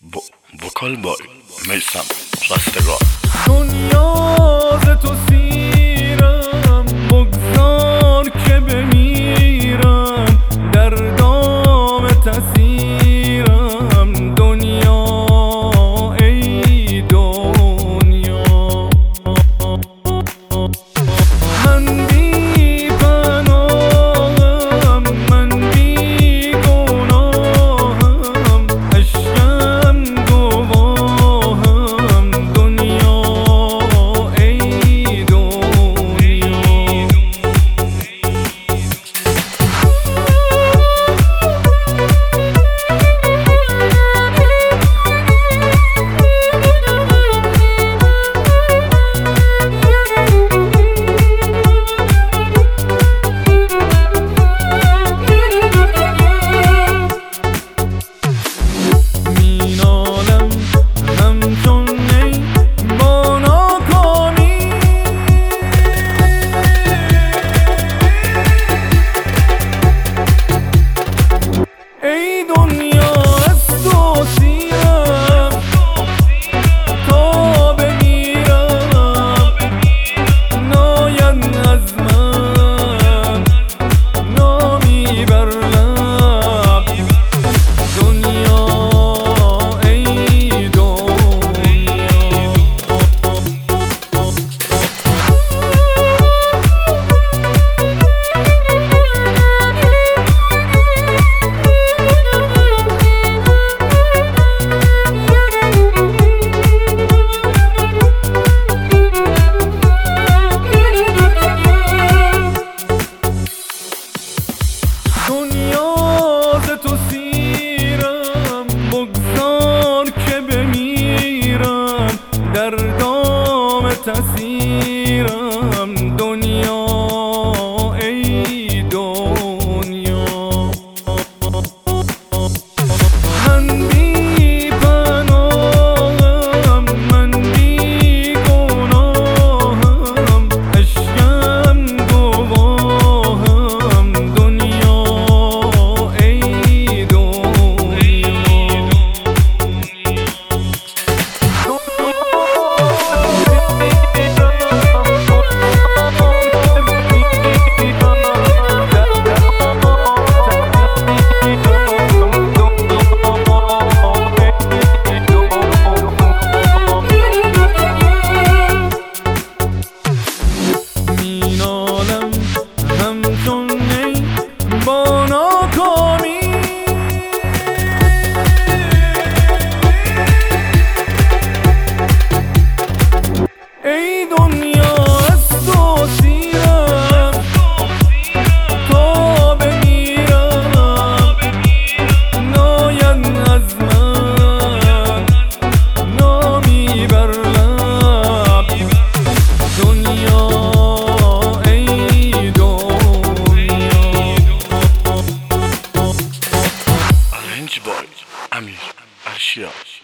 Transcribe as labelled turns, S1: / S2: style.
S1: وکال بای میثم رستگار.
S2: دنیا ز تو سیرم بگذار که بمیرم، در دام تسیرم. دنیا ای دنیا، من بی پناهم، من بی گناهم، اشکم گواهم. دنیا ای دنیا، ای دنیا از تو سیرم تا بمیرم، ناید از من نامی بر لب. دنیا ای دنیا، دنیا ز تو سیرم بگذار که بمیرم، در دام تسیرم. دنیا ای دنیا، من بی پناهم، من بی گناهم، اشکم گواهم. دنیا ای دنیا، مینالم همچون نی با ناکامی. ای دنیا از تو سیرم تا بمیرم، ناید از من نامی بر لب. دنیا ای دنیا،
S1: ارنج بای امیر ارشیا.